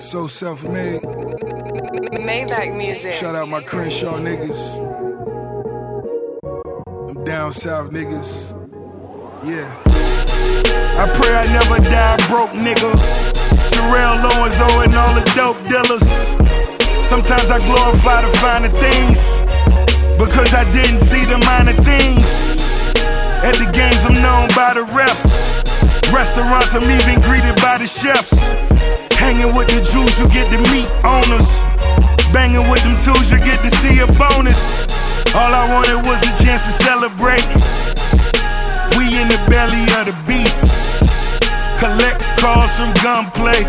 So self-made. Maybach music. Shout out my Crenshaw niggas. Them down south niggas. Yeah. I pray I never die broke, nigga. Terrell Owens and all the dope dealers. Sometimes I glorify the finer things, because I didn't see the minor things. At the games I'm known by the refs. Restaurants I'm even greeted by the chefs. Hanging with the Jews, you get to meet owners. Banging with them tools, you get to see a bonus. All I wanted was a chance to celebrate. We in the belly of the beast. Collect calls from gunplay.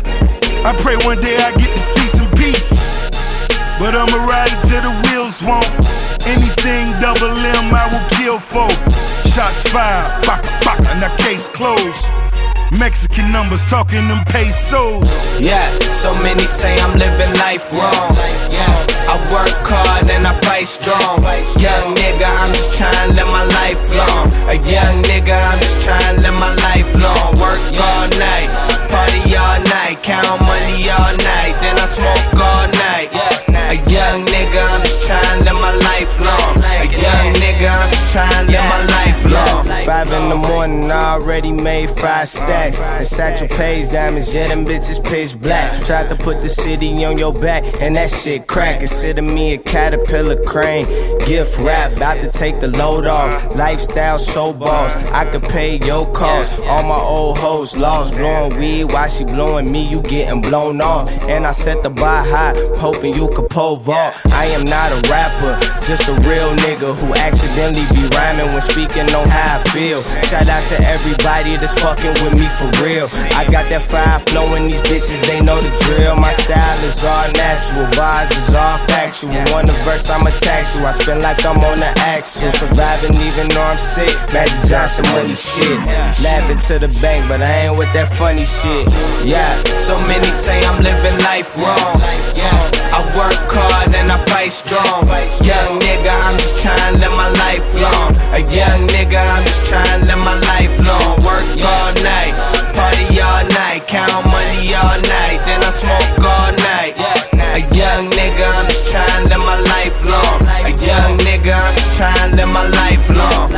I pray one day I get to see some peace, but I'ma ride it till the wheels won't. Anything double M I will kill for. Shots fired, baka baka, now case closed. Mexican numbers talking them pesos. Yeah, so many say I'm living life wrong. Yeah, I work hard and I fight strong. Young nigga, I'm just trying to live my life long. A young nigga, I'm just trying to live my life long. Work all night, party all night, count money all night, then I smoke all night. A young nigga, I'm just trying to live my life long. A young nigga, I'm just trying to live my life long. 5 in the morning, I already made 5 stacks. And Satchel Page diamonds, yeah, them bitches pitch black. Tried to put the city on your back, and that shit crack. Consider me a caterpillar crane. Gift wrap, about to take the load off. Lifestyle show boss, I could pay your costs. All my old hoes lost, blowing weed while she blowing me, you getting blown off. And I set the bar high, hoping you could pole vault. I am not a rapper, just a real nigga who accidentally be rhyming when speaking on how I feel. Shout out to everybody that's fucking with me for real. I got that fire flowing, these bitches, they know the drill. My style is all natural, bars is all factual. On the verse, I'ma tax you. I spend like I'm on the axle, surviving even though I'm sick. Magic Johnson money shit. Laughing to the bank, but I ain't with that funny shit. Yeah, so many say I'm living life wrong. Yeah, I work hard and I fight strong. Young nigga, I'm just trying to live my life long. A young nigga, I'm just trying to live my life long. Work all night, party all night, count money all night, then I smoke all night. A young nigga, I'm just trying to live my life long. A young nigga, I'm just trying to live my life long.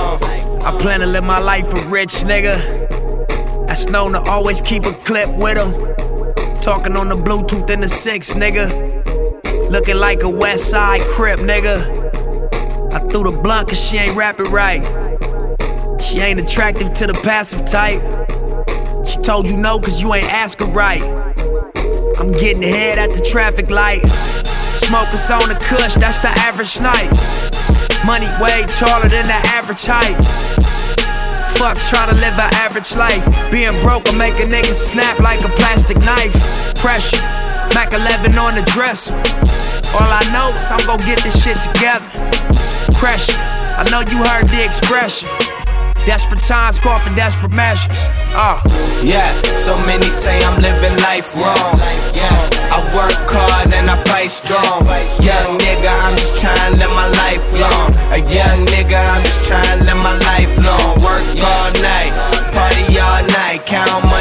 I plan to live my life a rich nigga that's known to always keep a clip with him. Talking on the Bluetooth in the 6, nigga. Looking like a West Side Crip, nigga. I threw the blunt cause she ain't rapping right. She ain't attractive to the passive type. She told you no cause you ain't ask her right. I'm getting ahead at the traffic light. Smokers on the kush, that's the average night. Money way taller than the average height. Fuck trying to live an average life. Being broke will make a nigga snap like a plastic knife. Pressure, Mac 11 on the dresser. All I know is I'm gon' get this shit together. Pressure, I know you heard the expression. Desperate times call for desperate measures. Yeah, so many say I'm living life wrong. Yeah, I work hard and I fight strong. Young nigga, I'm just trying to live my life long. A young nigga, I'm just trying to live my life long. Work all night, party all night, count money